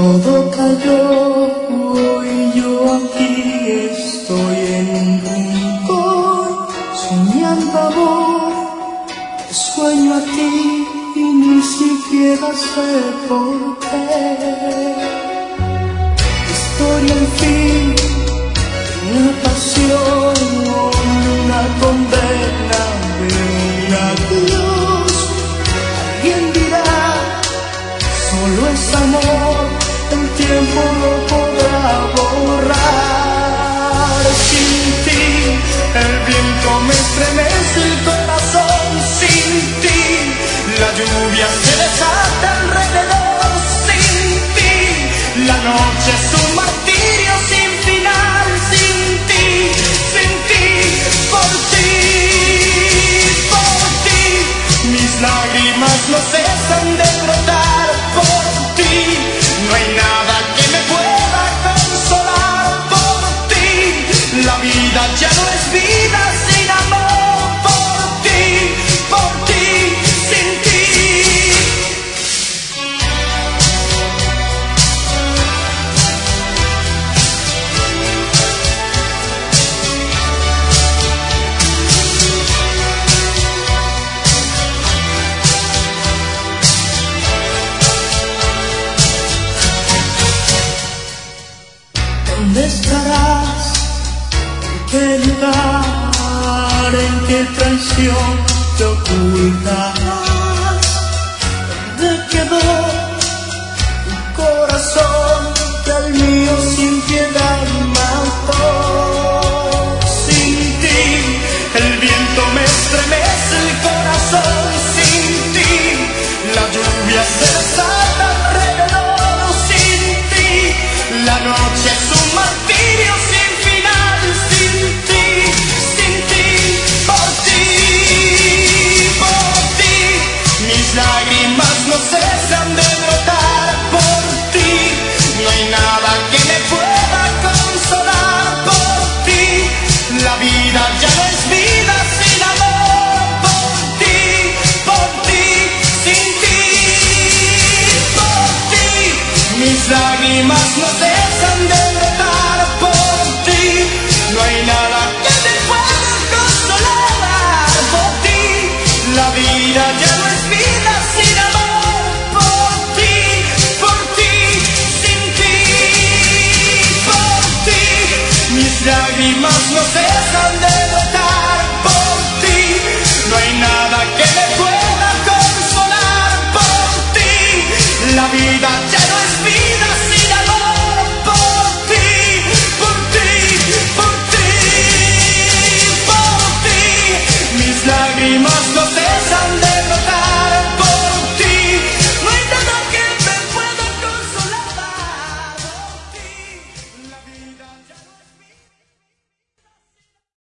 Todo cayó y yo aquí estoy en un rincón soñando amor. Te sueño a ti y ni siquiera sé por qué. Historia en fin, una pasión, una condena de un adiós. Alguien dirá, solo es amor, el tiempo lo podrá borrar. Sin ti, el viento me estremece el corazón. Sin ti, la lluvia se desata alrededor. Sin ti, la noche es un martirio sin final. Sin ti, por ti, mis lágrimas no cesan de brotar. Por ti, no hay nada que me pueda consolar. Por ti, la vida ya no es vida sin amor. Por ti, sin ti. ¿Dónde estarás? ¿En qué lugar? ¿En qué traición te ocultarás? ¿Dónde quedó tu corazón que al mío sin piedad mató? Sin ti, el viento me estremece el corazón. Sin ti, la lluvia se desata alrededor. Sin ti, la noche es un martirio sin final. Sin ti, por ti, mis lágrimas no cesan de brotar. Por ti, no hay nada que me pueda consolar. Por ti, la vida ya no es vida sin amor. Por ti, sin ti, por ti, mis lágrimas no cesan de brotar. Por ti, no hay nada que me pueda consolar. Por ti, la vida ya no es vida sin amor. Por ti, sin ti, mis lágrimas no cesan de brotar. Por ti, no hay nada que me pueda consolar. Por ti, la vida ya no es vida.